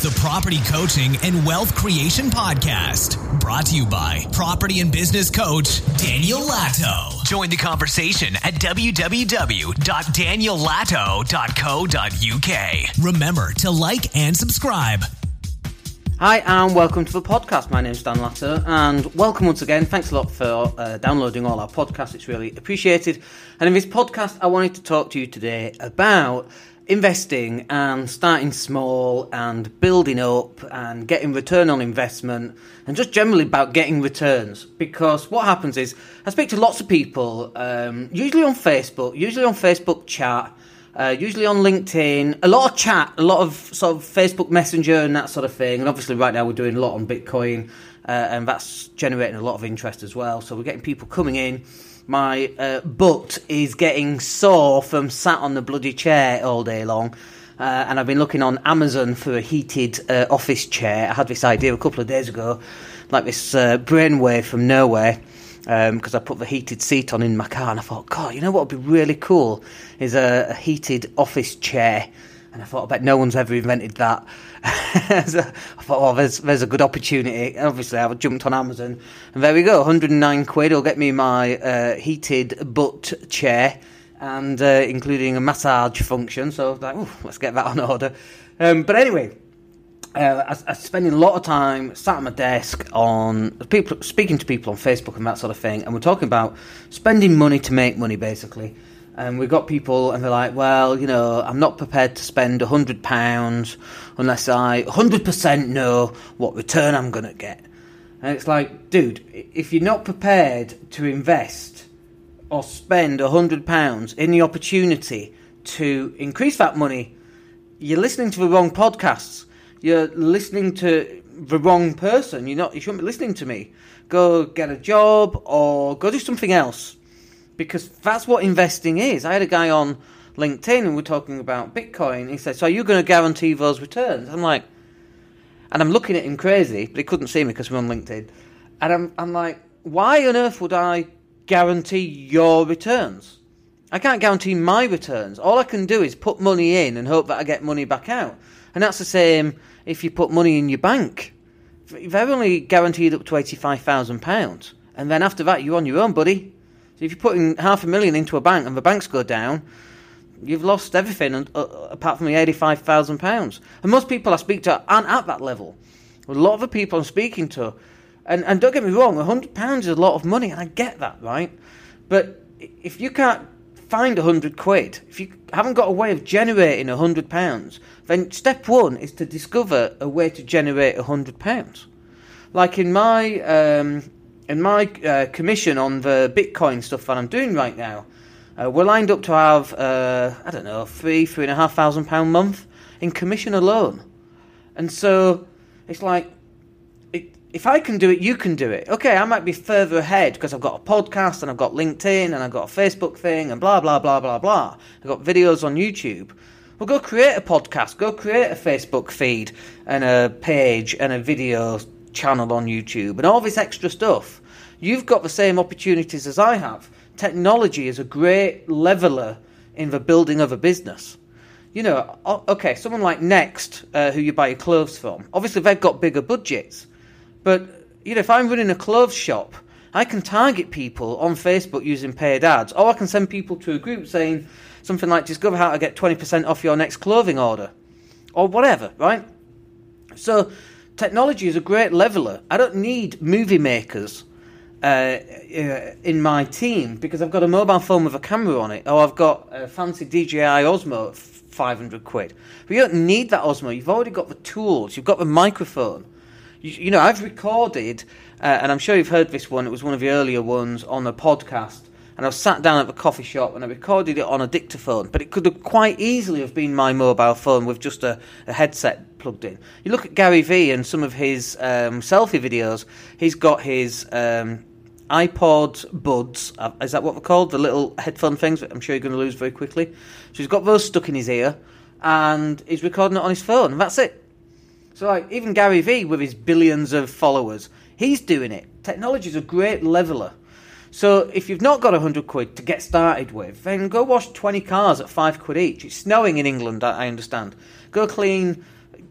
the Property Coaching and Wealth Creation Podcast. Brought to you by property and business coach Daniel Latto. Join the conversation at www.daniellatto.co.uk. Remember to like and subscribe. Hi and welcome to the podcast. My name's Dan Latto and welcome once again. Thanks a lot for downloading all our podcasts. It's really appreciated. And in this podcast, I wanted to talk to you today about investing and starting small and building up and getting return on investment and just generally about getting returns. Because what happens is I speak to lots of people, usually on Facebook chat, usually on LinkedIn, a lot of chat, a lot of sort of Facebook Messenger and that sort of thing. And obviously right now we're doing a lot on Bitcoin and that's generating a lot of interest as well. So we're getting people coming in. My butt is getting sore from sat on the bloody chair all day long. And I've been looking on Amazon for a heated office chair. I had this idea a couple of days ago, like this brainwave from nowhere. Because I put the heated seat on in my car and I thought, God, you know what would be really cool is a heated office chair. And I thought, I bet no one's ever invented that. So I thought, well, there's a good opportunity. Obviously, I jumped on Amazon and there we go, 109 quid will get me my heated butt chair and including a massage function. So I was like, let's get that on order. But anyway, I spending a lot of time sat at my desk on people, speaking to people on Facebook and that sort of thing, and we're talking about spending money to make money, basically. And we've got people, and they're like, well, you know, I'm not prepared to spend £100 unless I 100% know what return I'm going to get. And it's like, dude, if you're not prepared to invest or spend £100 in the opportunity to increase that money, you're listening to the wrong podcasts. You're listening to the wrong person. You shouldn't be listening to me. Go get a job or go do something else. Because that's what investing is. I had a guy on LinkedIn and we're talking about Bitcoin. He said, so are you going to guarantee those returns? I'm like, and I'm looking at him crazy, but he couldn't see me because we're on LinkedIn. And I'm like, why on earth would I guarantee your returns? I can't guarantee my returns. All I can do is put money in and hope that I get money back out. And that's the same if you put money in your bank. They're only guaranteed up to £85,000. And then after that, you're on your own, buddy. So if you're putting £500,000 into a bank and the banks go down, you've lost everything apart from the £85,000. And most people I speak to aren't at that level. A lot of the people I'm speaking to, and don't get me wrong, £100 is a lot of money, and I get that, right? But if you can't find 100 quid, if you haven't got a way of generating £100, then step one is to discover a way to generate £100. Like in my commission on the Bitcoin stuff that I'm doing right now, we're lined up to have £3,500 a month in commission alone. And so it's like, if I can do it, you can do it. Okay, I might be further ahead because I've got a podcast and I've got LinkedIn and I've got a Facebook thing and blah, blah, blah, blah, blah. I've got videos on YouTube. Well, go create a podcast, go create a Facebook feed and a page and a video channel on YouTube and all this extra stuff. You've got the same opportunities as I have. Technology is a great leveler in the building of a business. You know, okay, someone like Next, who you buy your clothes from, obviously they've got bigger budgets. But, you know, if I'm running a clothes shop, I can target people on Facebook using paid ads. Or I can send people to a group saying something like, discover how to get 20% off your next clothing order. Or whatever, right? So, technology is a great leveler. I don't need movie makers in my team because I've got a mobile phone with a camera on it. Or I've got a fancy DJI Osmo at 500 quid. But you don't need that Osmo. You've already got the tools. You've got the microphone. You know, I've recorded, and I'm sure you've heard this one, it was one of the earlier ones on a podcast, and I was sat down at the coffee shop and I recorded it on a dictaphone, but it could have quite easily have been my mobile phone with just a headset plugged in. You look at Gary Vee and some of his selfie videos, he's got his iPod Buds, is that what they're called? The little headphone things that I'm sure you're going to lose very quickly. So he's got those stuck in his ear, and he's recording it on his phone, and that's it. So like even Gary Vee with his billions of followers, he's doing it. Technology is a great leveler. So if you've not got 100 quid to get started with, then go wash 20 cars at 5 quid each. It's snowing in England, I understand. Go clean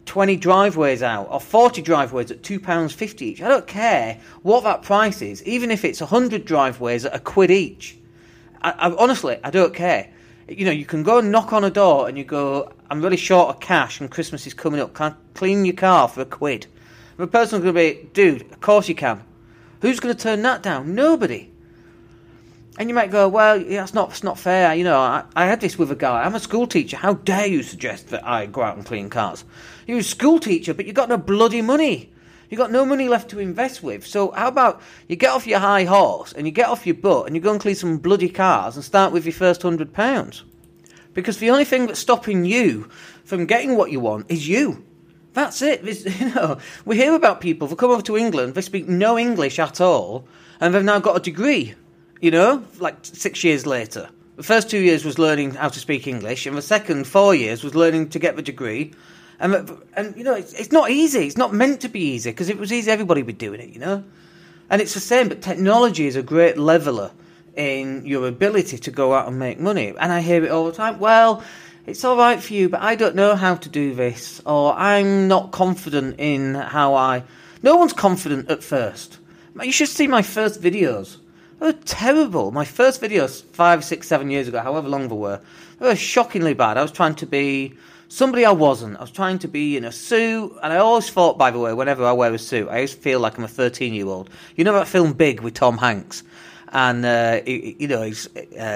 20 driveways out or 40 driveways at £2.50 each. I don't care what that price is, even if it's 100 driveways at £1 each. I honestly, I don't care. You know, you can go and knock on a door and you go, I'm really short of cash and Christmas is coming up. Can I clean your car for £1? And the person's going to be, dude, of course you can. Who's going to turn that down? Nobody. And you might go, well, yeah, it's not fair. You know, I had this with a guy. I'm a school teacher. How dare you suggest that I go out and clean cars? You're a school teacher, but you've got no bloody money. You've got no money left to invest with. So how about you get off your high horse and you get off your butt and you go and clean some bloody cars and start with your first £100? Because the only thing that's stopping you from getting what you want is you. That's it. You know, we hear about people who come over to England, they speak no English at all, and they've now got a degree. You know, like 6 years later. The first 2 years was learning how to speak English, and the second 4 years was learning to get the degree. And you know, it's not easy. It's not meant to be easy, because if it was easy, everybody would be doing it, you know? And it's the same, but technology is a great leveller in your ability to go out and make money. And I hear it all the time. Well, it's all right for you, but I don't know how to do this, or I'm not confident in how I... No one's confident at first. You should see my first videos. They were terrible. My first videos 5, 6, 7 years ago, however long they were shockingly bad. I was trying to be somebody I wasn't. I was trying to be in a suit, and I always thought, by the way, whenever I wear a suit, I always feel like I'm a 13-year-old. You know that film Big with Tom Hanks? And, you know, it's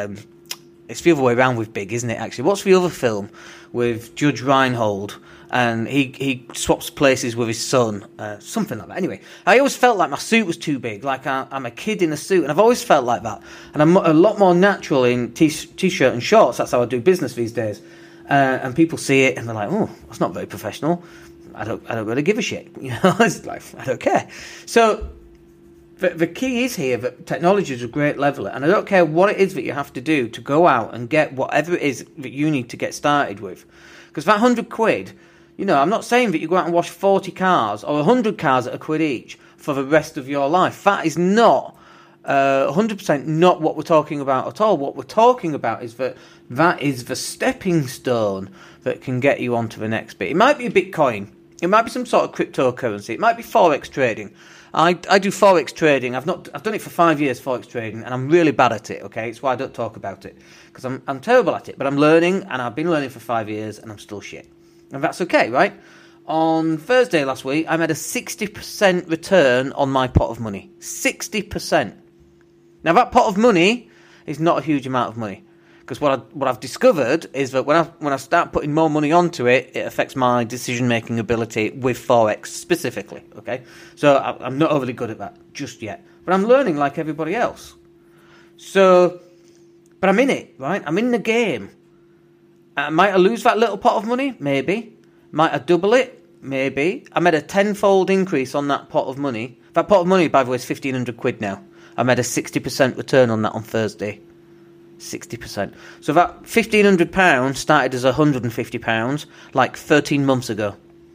the other way around with Big, isn't it, actually? What's the other film with Judge Reinhold? And he swaps places with his son, something like that. Anyway, I always felt like my suit was too big, like I'm a kid in a suit, and I've always felt like that. And I'm a lot more natural in t-shirt and shorts. That's how I do business these days. And people see it and they're like, "Oh, that's not very professional." I don't really give a shit. You know, it's like I don't care. So the key is here that technology is a great leveller, and I don't care what it is that you have to do to go out and get whatever it is that you need to get started with, because that £100. You know, I'm not saying that you go out and wash 40 cars or 100 cars at £1 each for the rest of your life. That is not 100% not what we're talking about at all. What we're talking about is that is the stepping stone that can get you onto the next bit. It might be a Bitcoin. It might be some sort of cryptocurrency. It might be Forex trading. I do Forex trading. I've done it for 5 years, Forex trading, and I'm really bad at it, okay? It's why I don't talk about it, because I'm terrible at it. But I'm learning, and I've been learning for 5 years, and I'm still shit. And that's okay, right? On Thursday last week, I made a 60% return on my pot of money. 60%. Now, that pot of money is not a huge amount of money, because what I've discovered is that when I start putting more money onto it, it affects my decision-making ability with Forex specifically, okay? So I'm not overly good at that just yet. But I'm learning like everybody else. So, but I'm in it, right? I'm in the game. Might I lose that little pot of money? Maybe. Might I double it? Maybe. I made a tenfold increase on that pot of money. That pot of money, by the way, is £1,500 now. I made a 60% return on that on Thursday. 60%. So that £1,500 started as £150 like 13 months ago.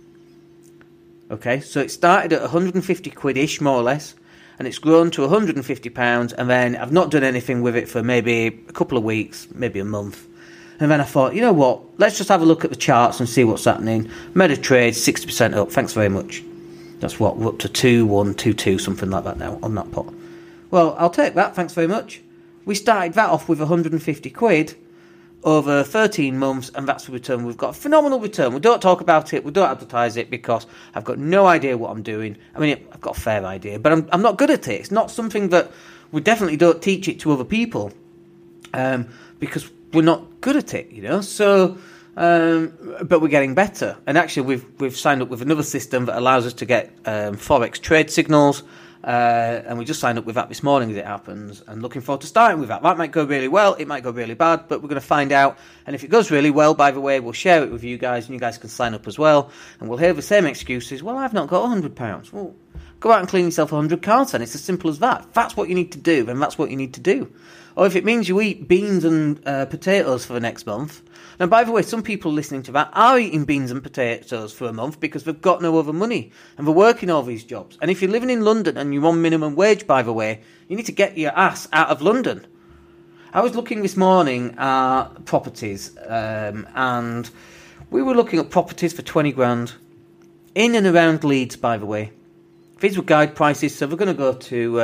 Okay, so it started at £150-ish, more or less, and it's grown to £150, and then I've not done anything with it for maybe a couple of weeks, maybe a month. And then I thought, you know what, let's just have a look at the charts and see what's happening. Made a trade, 60% up, thanks very much. That's what, we're up to 2,122, something like that now, on that pot. Well, I'll take that, thanks very much. We started that off with £150 over 13 months, and that's the return. We've got a phenomenal return. We don't talk about it, we don't advertise it, because I've got no idea what I'm doing. I mean, I've got a fair idea, but I'm not good at it. It's not something that we definitely don't teach it to other people, because we're not good at it, you know. So, but we're getting better. And actually, we've signed up with another system that allows us to get Forex trade signals. And we just signed up with that this morning as it happens, and looking forward to starting with that. That might go really well, it might go really bad, but we're going to find out. And if it goes really well, by the way, we'll share it with you guys, and you guys can sign up as well, and we'll hear the same excuses. Well, I've not got £100. Well, go out and clean yourself 100 cars then. It's as simple as that. If that's what you need to do, then that's what you need to do. Or if it means you eat beans and potatoes for the next month. Now, by the way, some people listening to that are eating beans and potatoes for a month because they've got no other money and they're working all these jobs. And if you're living in London and you're on minimum wage, by the way, you need to get your ass out of London. I was looking this morning at properties, and we were looking at properties for 20 grand. in and around Leeds, by the way. These were guide prices, so we're going to go to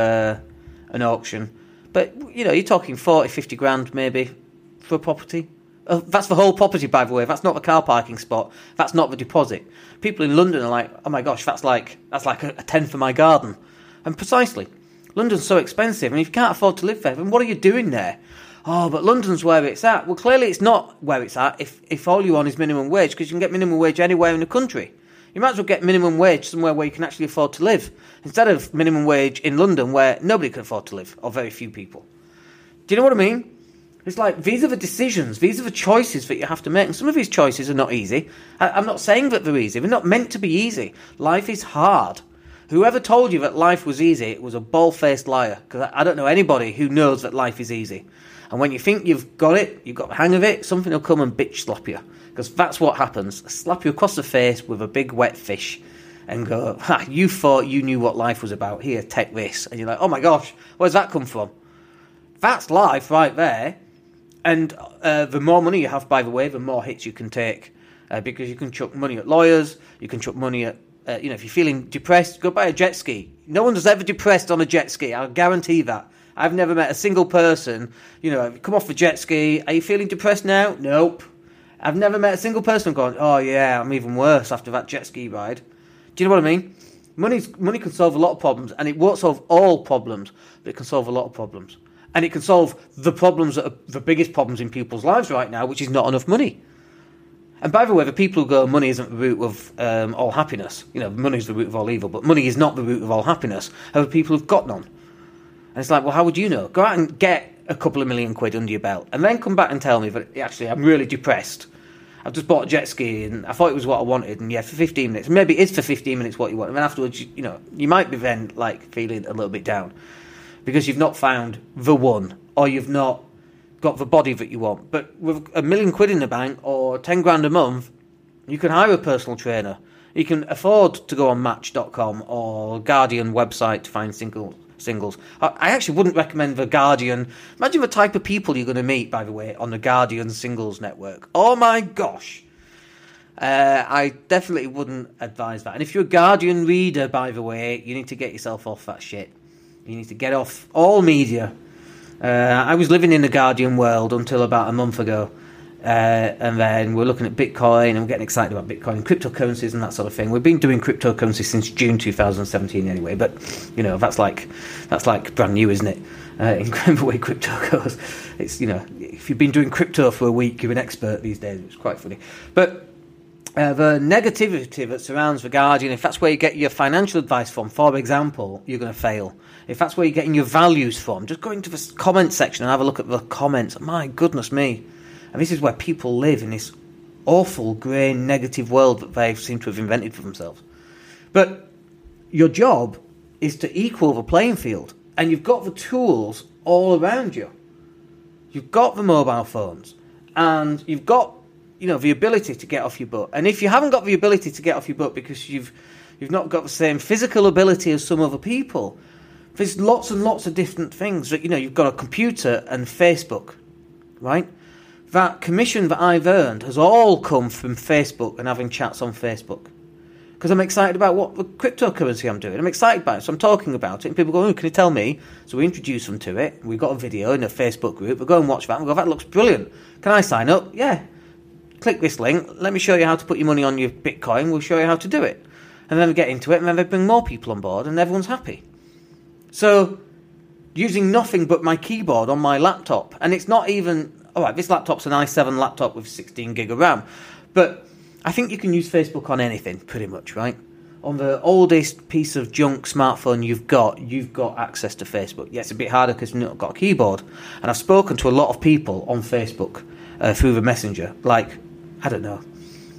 an auction. But, you're talking 40, 50 grand maybe for a property. That's the whole property, by the way. That's not the car parking spot. That's not the deposit. People in London are like, oh my gosh, that's like a tenth of my garden. And precisely, London's so expensive, and if you can't afford to live there, then what are you doing there? Oh, but London's where it's at. Well, clearly it's not where it's at if all you want is minimum wage, because you can get minimum wage anywhere in the country. You might as well get minimum wage somewhere where you can actually afford to live, instead of minimum wage in London where nobody can afford to live, or very few people. Do you know what I mean? It's like, these are the decisions, these are the choices that you have to make, and some of these choices are not easy. I'm not saying that they're easy, they're not meant to be easy. Life is hard. Whoever told you that life was easy was a bald-faced liar, because I don't know anybody who knows that life is easy. And when you think you've got it, you've got the hang of it, something will come and bitch slap you, because that's what happens. Slap you across the face with a big wet fish and go, you thought you knew what life was about, here, take this. And you're like, oh my gosh, where's that come from? That's life right there. And the more money you have, by the way, the more hits you can take, because you can chuck money at lawyers, you can chuck money at, if you're feeling depressed, go buy a jet ski. No one is ever depressed on a jet ski, I'll guarantee that. I've never met a single person, come off the jet ski, are you feeling depressed now? Nope. I've never met a single person going, oh yeah, I'm even worse after that jet ski ride. Do you know what I mean? Money can solve a lot of problems, and it won't solve all problems, but it can solve a lot of problems. And it can solve the problems that are the biggest problems in people's lives right now, which is not enough money. And by the way, the people who go, money isn't the root of all happiness. Money is the root of all evil, but money is not the root of all happiness, are the people who've got none. And it's like, well, how would you know? Go out and get a couple of million quid under your belt, and then come back and tell me that, actually, I'm really depressed. I've just bought a jet ski, and I thought it was what I wanted, and yeah, for 15 minutes. Maybe it is for 15 minutes what you want, and then afterwards, you might be then, feeling a little bit down, because you've not found the one, or you've not got the body that you want. But with £1 million in the bank, or 10 grand a month, you can hire a personal trainer. You can afford to go on Match.com or Guardian website to find singles. I actually wouldn't recommend the Guardian. Imagine the type of people you're going to meet, by the way, on the Guardian singles network. Oh my gosh. I definitely wouldn't advise that. And if you're a Guardian reader, by the way, you need to get yourself off that shit. You need to get off all media. I was living in the Guardian world until about a month ago. And then we're looking at Bitcoin, and we're getting excited about Bitcoin and cryptocurrencies and that sort of thing. We've been doing cryptocurrency since June 2017 anyway, but that's like brand new, isn't it? In the way crypto goes, it's if you've been doing crypto for a week, you're an expert these days. It's quite funny. But the negativity that surrounds the Guardian, if that's where you get your financial advice from, for example, you're going to fail. If that's where you're getting your values from, just go into the comment section and have a look at the comments. My goodness me. And this is where people live, in this awful, grey, negative world that they seem to have invented for themselves. But your job is to equal the playing field. And you've got the tools all around you. You've got the mobile phones. And you've got, the ability to get off your butt. And if you haven't got the ability to get off your butt because you've not got the same physical ability as some other people, there's lots and lots of different things. That you've got a computer and Facebook, right? That commission that I've earned has all come from Facebook and having chats on Facebook. Because I'm excited about what the cryptocurrency I'm doing. I'm excited about it, so I'm talking about it. And people go, oh, can you tell me? So we introduce them to it. We've got a video in a Facebook group. We'll go and watch that. And we'll go, that looks brilliant. Can I sign up? Yeah. Click this link. Let me show you how to put your money on your Bitcoin. We'll show you how to do it. And then we get into it, and then they bring more people on board, and everyone's happy. So, using nothing but my keyboard on my laptop. And it's not even... Alright, this laptop's an i7 laptop with 16 gig of RAM, but I think you can use Facebook on anything, pretty much, right? On the oldest piece of junk smartphone you've got access to Facebook. Yeah, it's a bit harder because you've not got a keyboard. And I've spoken to a lot of people on Facebook through the Messenger, I don't know,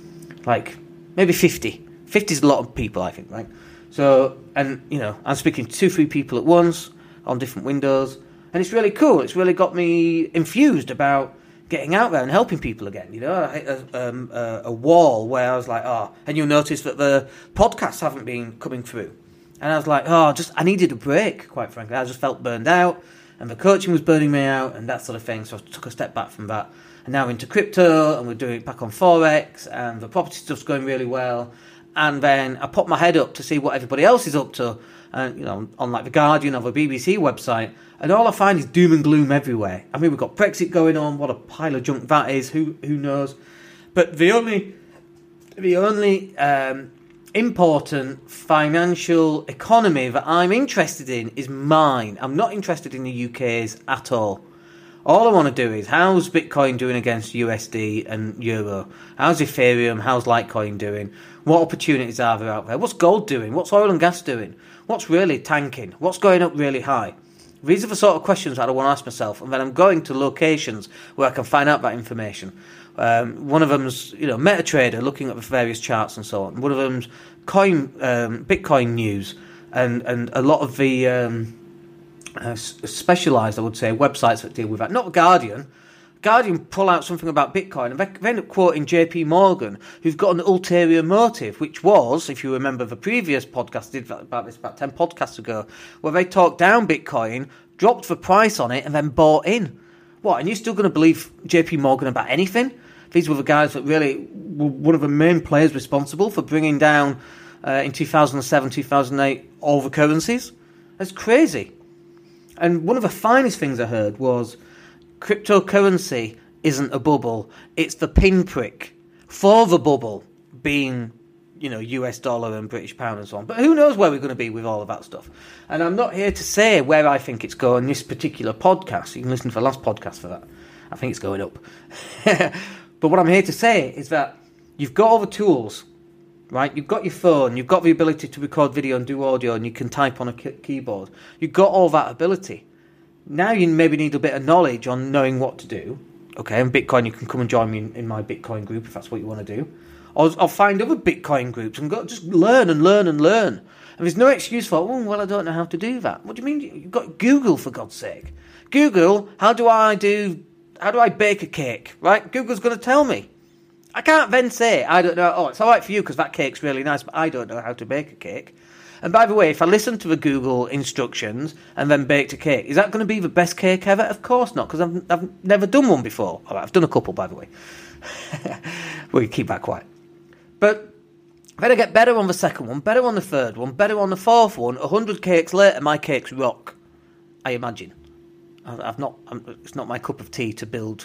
maybe 50. 50 is a lot of people, I think, right? So, and, I'm speaking to 2-3 people at once on different windows. And it's really cool. It's really got me infused about getting out there and helping people again. I hit a wall where I was like, and you'll notice that the podcasts haven't been coming through. And I was like, I needed a break, quite frankly. I just felt burned out, and the coaching was burning me out, and that sort of thing. So I took a step back from that. And now into crypto, and we're doing it back on Forex, and the property stuff's going really well. and then I pop my head up to see what everybody else is up to, on like The Guardian or the BBC website, and all I find is doom and gloom everywhere. I mean, we've got Brexit going on, what a pile of junk that is, who knows. But the only important financial economy that I'm interested in is mine. I'm not interested in the UK's at all. All I want to do is, how's Bitcoin doing against USD and Euro? How's Ethereum? How's Litecoin doing? What opportunities are there out there? What's gold doing? What's oil and gas doing? What's really tanking? What's going up really high? These are the sort of questions that I want to ask myself, and then I'm going to locations where I can find out that information. One of them's, MetaTrader, looking at the various charts and so on. One of them's Bitcoin news, and a lot of the specialised, I would say, websites that deal with that. Not The Guardian. Guardian pull out something about Bitcoin, and they end up quoting JP Morgan, who's got an ulterior motive, which was, if you remember the previous podcast, I did about this about 10 podcasts ago, where they talked down Bitcoin, dropped the price on it, and then bought in. What, and you're still going to believe JP Morgan about anything? These were the guys that really were one of the main players responsible for bringing down, in 2007, 2008, all the currencies. That's crazy. And one of the finest things I heard was, cryptocurrency isn't a bubble, it's the pinprick for the bubble being, US dollar and British pound and so on. But who knows where we're going to be with all of that stuff. And I'm not here to say where I think it's going this particular podcast. You can listen to the last podcast for that. I think it's going up. But what I'm here to say is that you've got all the tools, right? You've got your phone, you've got the ability to record video and do audio, and you can type on a keyboard. You've got all that ability. Now you maybe need a bit of knowledge on knowing what to do. Okay, and Bitcoin, you can come and join me in my Bitcoin group if that's what you want to do. Or I'll find other Bitcoin groups and just learn and learn and learn. And there's no excuse for, I don't know how to do that. What do you mean? You've got Google, for God's sake. Google, how do I bake a cake, right? Google's going to tell me. I can't then say, I don't know, it's all right for you because that cake's really nice, but I don't know how to bake a cake. And by the way, if I listen to the Google instructions and then baked a cake, is that going to be the best cake ever? Of course not, because I've never done one before. All right, I've done a couple, by the way. We'll keep that quiet. But then I get better on the second one, better on the third one, better on the fourth one. 100 cakes later, my cakes rock, I imagine. It's not my cup of tea to build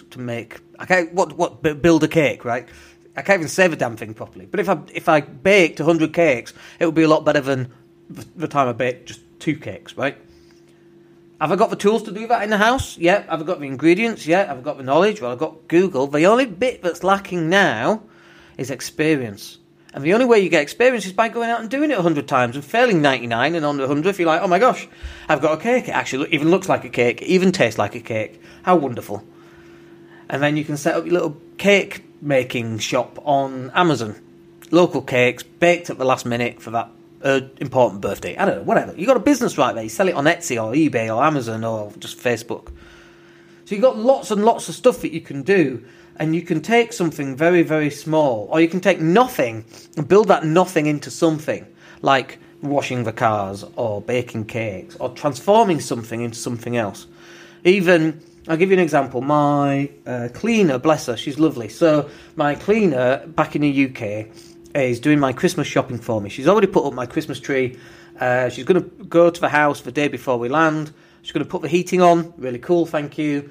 a cake, right? I can't even say the damn thing properly. But if I baked 100 cakes, it would be a lot better than the time I baked just 2 cakes, right? Have I got the tools to do that in the house? Yeah. Have I got the ingredients? Yeah. Have I got the knowledge? Well, I've got Google. The only bit that's lacking now is experience. And the only way you get experience is by going out and doing it 100 times and failing 99, and on the 100th you're like, oh my gosh, I've got a cake. It actually even looks like a cake. It even tastes like a cake. How wonderful. And then you can set up your little cake making shop on Amazon. Local cakes, baked at the last minute for that important birthday. I don't know, whatever. You got a business right there. You sell it on Etsy or eBay or Amazon or just Facebook. So you've got lots and lots of stuff that you can do. And you can take something very, very small, or you can take nothing and build that nothing into something, like washing the cars, or baking cakes, or transforming something into something else. Even, I'll give you an example. My cleaner, bless her, she's lovely. So my cleaner back in the UK is doing my Christmas shopping for me. She's already put up my Christmas tree. She's going to go to the house the day before we land. She's going to put the heating on. Really cool, thank you.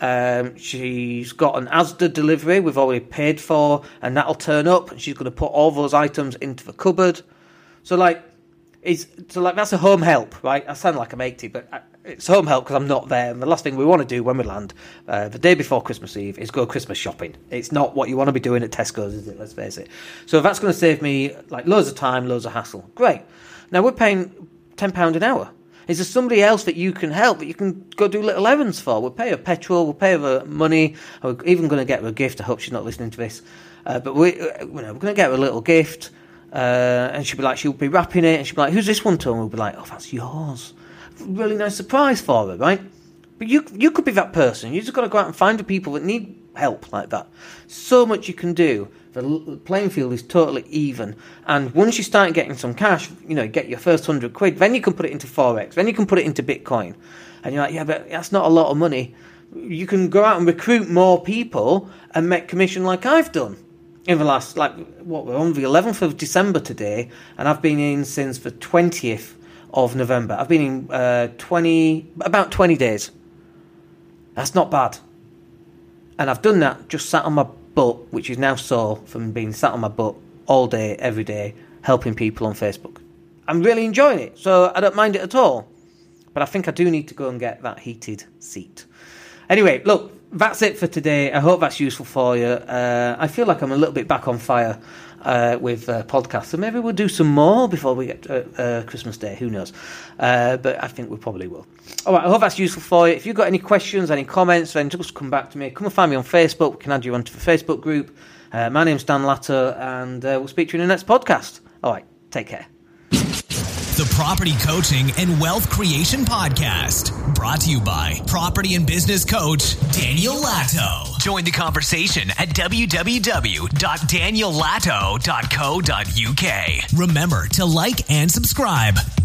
She's got an Asda delivery we've already paid for, and that'll turn up, and she's going to put all those items into the cupboard. So that's a home help, right? I sound like I'm 80, but it's home help because I'm not there. And the last thing we want to do when we land, the day before Christmas Eve, is go Christmas shopping. It's not what you want to be doing at Tesco's, is it? Let's face it. So that's going to save me loads of time, loads of hassle. Great. Now we're paying £10 an hour. Is there somebody else that you can help, that you can go do little errands for? We'll pay her petrol, we'll pay her money. We're even going to get her a gift. I hope she's not listening to this. But we're going to get her a little gift. And she'll be wrapping it, and she'll be like, who's this one to? And we'll be like, oh, that's yours. Really nice surprise for her, right? But you could be that person. You just got to go out and find the people that need help like that. So much you can do. The playing field is totally even. And once you start getting some cash, get your first 100 quid, then you can put it into Forex, then you can put it into Bitcoin. And you're like, yeah, but that's not a lot of money. You can go out and recruit more people and make commission like I've done. in the last, we're on the 11th of December today, and I've been in since the 20th of November. I've been in about 20 days. That's not bad. And I've done that just sat on my butt, which is now sore from being sat on my butt all day, every day, helping people on Facebook. I'm really enjoying it, so I don't mind it at all. But I think I do need to go and get that heated seat. Anyway, look, that's it for today. I hope that's useful for you. I feel like I'm a little bit back on fire with podcasts, so maybe we'll do some more before we get to Christmas Day. Who knows? But I think we probably will. All right, I hope that's useful for you. If you've got any questions, any comments, then just come back to me. Come and find me on Facebook. We can add you onto the Facebook group. My name's Dan Latto, and we'll speak to you in the next podcast. All right, take care. The Property Coaching and Wealth Creation Podcast, brought to you by property and business coach Daniel Latto. Join the conversation at www.daniellatto.co.uk. Remember to like and subscribe.